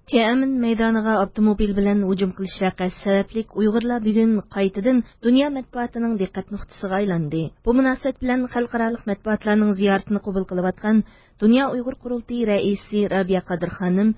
Tiananmen maydoniga avtomobil bilan hujum qilish vaqasi sababli Uyg'urlar bugun qaytadan dunyo matbuotining diqqat nuqtasiga aylandi. Bu munosabat bilan xalqaro matbuotlarning ziyoratini qabul qilayotgan Dunyo Uyg'ur qurultiyi raisi Rabiya Qadir xonim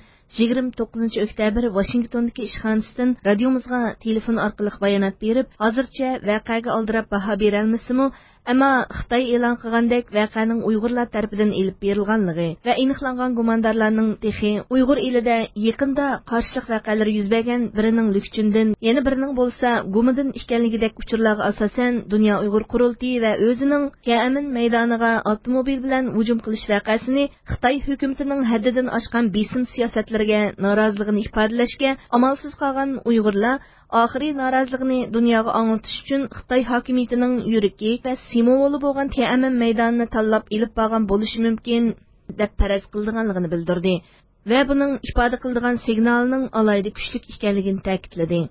29 oktyabr Washingtondagi ishxonasidan radiomizga telefon orqali bayonot berib, hozircha voqeaga oldirab baho bera olmasimi, ammo Xitoy e'lon qilgandek voqeaning Uyg'urlar tarafidan elib berilganligi va aniqlangan gumondorlarning texi Uyg'ur elida yaqinda qarshilik voqealari yuz bergan birining Lukchindan, yana birining bo'lsa Gumidan ekanligidek uchurlarga asosan Dunyo Uyg'ur qurultiyi va o'zining Tiananmen maydoniga avtomobil bilan hujum qilish voqeasini Xitoy hukumatining haddidan oshgan besim siyosatlariga noroziligini ifodalashga amalsiz qolgan Uyg'urlar oxiriy noroziligini dunyoga anglatish uchun Xitoy hokimiyatining yuragi va simvoli bo'lgan Tiananmen maydonini tanlab ilib borgan bo'lishi mumkin deb faraz qilganligini bildirdi va buning ifoda qiladigan signalining alayda kuchli ekanligini ta'kidladi.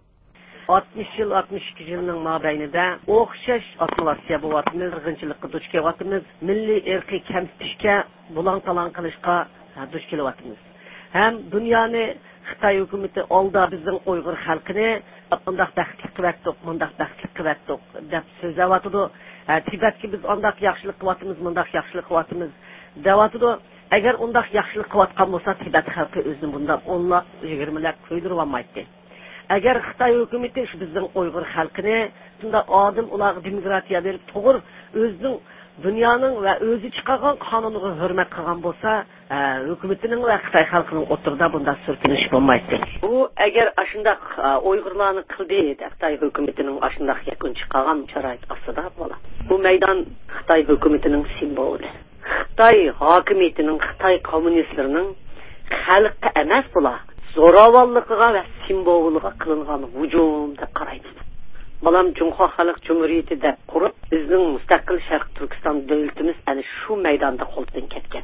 60 yil 62 yilning mobaynida o'xshash operatsiya bo'layotimiz, qirg'inchilikqa duch kelyapmiz, milliy irqiy kamsitishga, bulan-talan qilishga duch kelyapmiz. Ham dunyoni Xitoy hukumati oldi bizning Uyg'ur xalqini bundoq baxtli qilyapti, bundoq baxtli qilyapti deb so'zlayotdi. Tibetga biz bundoq yaxshilik qilyapmiz, bundoq yaxshilik qilyapmiz deyotdi. Agar undoq yaxshilik qilayotgan bo'lsa, Tibet xalqi o'zini bundoq 10-20 ko'ydirib olmaydi. Agar Xitoy hukumati bizning Uyg'ur xalqini shunda odim ularga demokratiya berib, to'g'ri o'zining dunyoning va o'zi chiqargan qonuniga hurmat qilgan bo'lsa, hukumatining va Xitoy xalqining o'tirida bunday surkinish bo'lmaydi. Bu agar ashundaq Uyg'urlarni qildi, Xitoy hukumatining ashundaq yakun chiqargan sharoit ostida bo'ladi. Bu maydon Xitoy hukumatining simboli. Xitoy hokimiyatining, Xitoy kommunistlarining xalqqa emas bular, zo'ravonligiga va simboliga qilingan hujum deb qaraymiz. Balam Cumhur Xalq Cumhuriyeti deb qurib, bizning mustaqil Sharq Turkiston davlatimiz ana shu maydonda qo'ldan ketgan.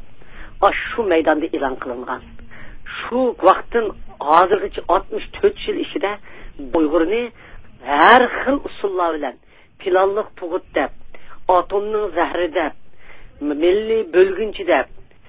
Shu maydonda e'lon qilingan. Shu vaqtdan hozirgacha 64 yil ichida Uyg'urni har xil usullar bilan planliq tug'ut deb, atomning zahri deb, milliy bo'lgunchi deb,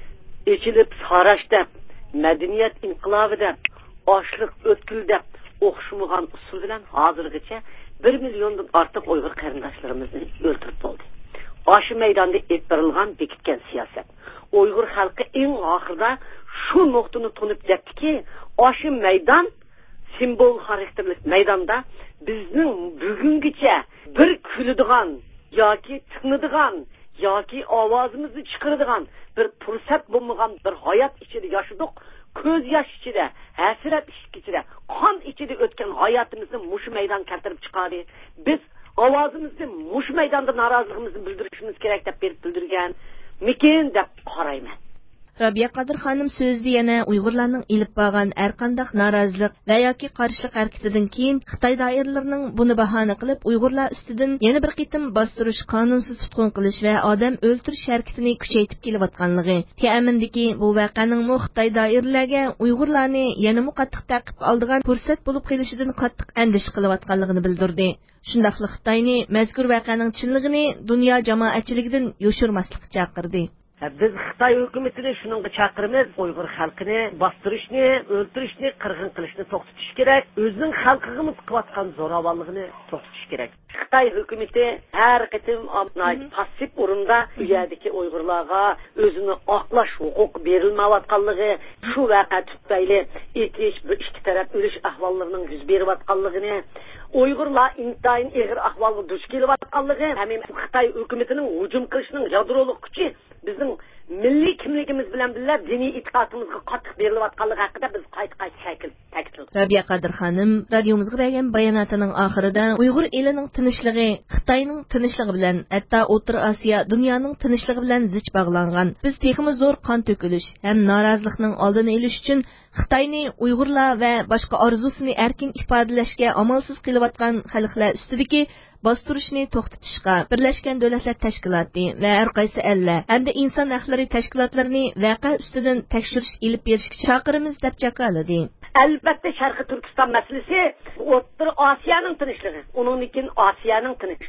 ichilib sarash deb, madaniyat inqilobi deb, ochliq o'tkil deb o'xshamagan usul bilan hozirgacha 1 milliondan ortiq Uyg'ur qarindoshlarimizni o'ldirib bo'ldi. Shu maydonda ettirilgan bekitgan siyosat. Uyg'ur xalqi eng oxirida shu nuqtani tunib yetdiki, shu maydon simbol xarakterli maydonda bizning bugungacha bir kuladigan yoki tinadigan yoki ovozimizni chiqaradigan bir fursat bo'lmagan bir hayot ichida yashadik. Ko'z yosh ichida, hasrat ichida, qon ichida o'tgan hayotimizni mushu maydon keltirib chiqadi. Biz ovozimizni mushu maydonda noroziligimizni bildirishimiz kerak deb bildirgan mikin deb qarayman. Rabiya Qadir xonim so'zida yana Uyg'urlarning ilib borgan har qanday norozilik va yoki qarshilik harakatidan keyin Xitoy doiralarining buni bahona qilib Uyg'urlar ustidan yana bir qitim bostirish, qonunsiz tutqun qilish va odam o'ldirish harakatini kuchaytirib kelayotganligi, Tiananmendagi bu voqeaning Xitoy doiralariga Uyg'urlarni yana qattiq taqib oldigan fursat bo'lib qolishidan qattiq andish qilayotganligini bildirdi. Shundaqli Xitoyni mazkur voqeaning chinligini dunyo jamoatchiligidan yoshirmaslikka chaqirdi. Biz Xitoy hukumatini shuningga chaqiramiz, Uyg'ur xalqini bostirishni, o'ldirishni, qirg'in qilishni to'xtatish kerak. O'zining xalqimiz qilayotgan zo'ravonligini to'xtatish kerak. Xitoy hukumati har qitim passiv o'rinda bu yerdagi Uyg'urlarga o'zini oqlash huquqi berilmayotganligi, shu voqea tufayli etish, bu ikki taraf o'lish ahvollarining yuz berayotganligini, Uyg'urlar intayin og'ir ahvolga duch kelayotganligi, ham Xitoy hukumatining hujum qilishining yadroliq kuchi bizning milliy kimligimiz bilan birga diniy e'tiqodimizga qattiq berilayotganligi haqida biz qayta-qayta ta'kidladik. Rabiya Qadir xonim radiomizga bergan bayonotining oxirida Uyg'ur elining tinchligi Xitoyning tinchligi bilan, hatto O'rta Osiyo dunyoning tinchligi bilan zich bog'langan. Biz teximiz zo'r qon to'kilish ham norozilikning oldini olish uchun Xitoyni Uyg'urlar va boshqa orzusini erkin ifodalashga amalsiz qilayotgan xalqlar ustidagi bostirishni to'xtatishga Birlashgan Davlatlar Tashkiloti va har qaysi ellar hamda inson huquqlari tashkilotlarini voqea ustidan tekshirish ilib berishga chaqiramiz deb chaqirdi. Albatta Sharqi Turkiston masalasi O'rta Osiyoning tinchligi, uningkin Osiyoning tinchligi.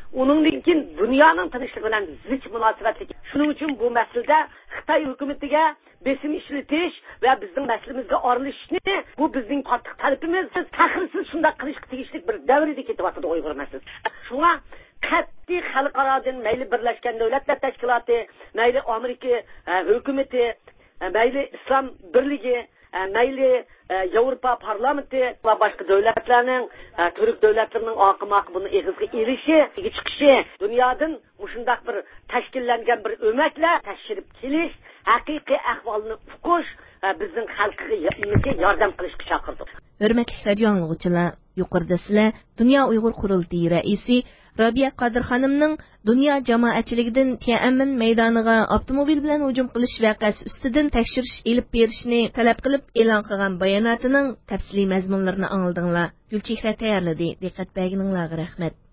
Onundan keyin dunyoning tinchligi bilan zich munosabatli. Shuning uchun bu masalada Xitoy hukumatiga besim ishlatish va bizning masalamizga aralashishni bu bizning qattiq talabimiz. Tahrirsiz shunday qilishga tegishli bir davrida ketyapti Uyg'ur masalasi. Shunga qat'iy xalqarodan mayli Birlashgan Davlatlar Tashkiloti, mayli Amerika hukumati, mayli Islom birligi, mayli Yevropa parlamenti va boshqa davlatlarning, Turk davlatlarining oqimoq buni egizga erishi, chiqishi, dunyodan shunday bir tashkillangan bir o'maklar tashirib kelish, haqiqiy ahvolni uqish, bizning xalqiga yordam qilishga chaqirdik. Hürmetli radio anglagıçılar, yuqorida sizlar Dünya Uyghur Qurultayı raisi Rabia Qadir xonimning dunyo jamoatchiligidan Tiananmen maydoniga avtomobil bilan hujum qilish voqeasi ustidan tekshirish elib berishni talab qilib e'lon qilgan bayonotining tafsiliy mazmunlarini angladinglar. Gulchehra tayyorladi. Diqqat berganinglarga rahmat.